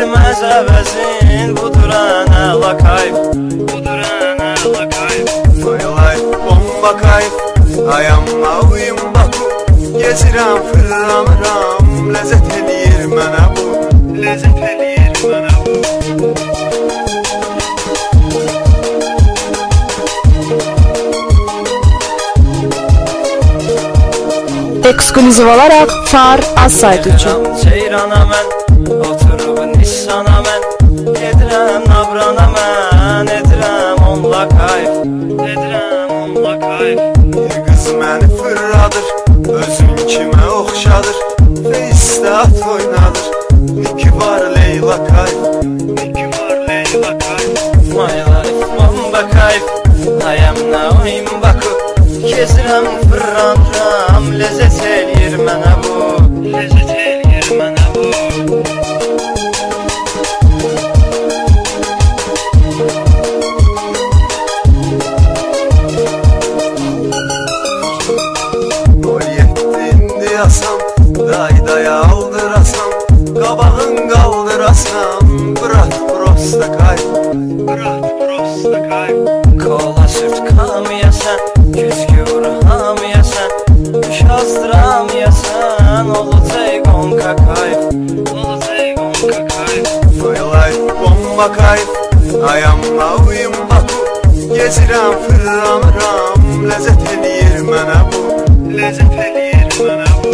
vermez əvəzin, budur ənəla kayf, budur ənəla kayf. My life bomba kayf, I am now in Baku. Gezirəm, fırlanıram, ləzzət eləyir mənə bu, ləzzət eləyir mənə bu. Eksklüziv olaraq Far Az saytı üçün. Ceyrana mən, oturub Nissana mən, edirəm Nabrana mən, edirəm onla kayf, edirəm onla kayf. Bir qız məni fırladır, özün kimə oxşadır, Face'də at oynadır, Niki var Leyla kayf, Niki var Leyla kayf. My life bomba kayf, I am now in Baku. Gezirəm, fırlanıram, ləzzət eləyir mənə bu, ləzzət eləyir mənə bu. Yasam, daydaya aldırasam, qabağın qaldırasam, bırak prosta kayf, bırak prosta kayf. Kola sürt kamyasən, güzgü vurhamyasən, düş azdıramyasən, olacaq onka kayf, olacaq onka kayf. My life bomba kayf, I am now in Baku. Gezirəm, fırlanıram, ləzzət eləyir mənə bu, ləzzət eləyir mənə bu.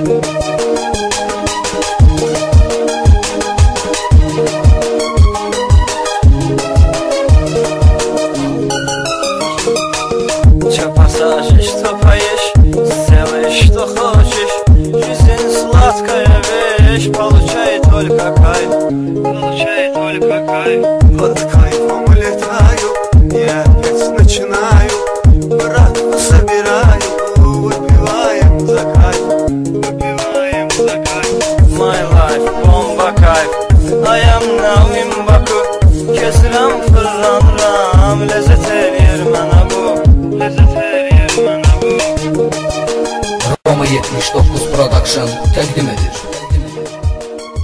Что поешь, сделаешь, что хочешь, жизнь сладкая вещь, получай только кайф, получай только кайф. Под кайфом летаю, я опять начинаю, брат, собираю, выпиваем за кайф, выпиваем за кайф. My life bomba kayf, I am now in Baku. Gezirəm, fırlanıram, ləzzət eləyir mənə bu, ləzzət eləyir mənə bu. Roma 79 Production təqdim edir.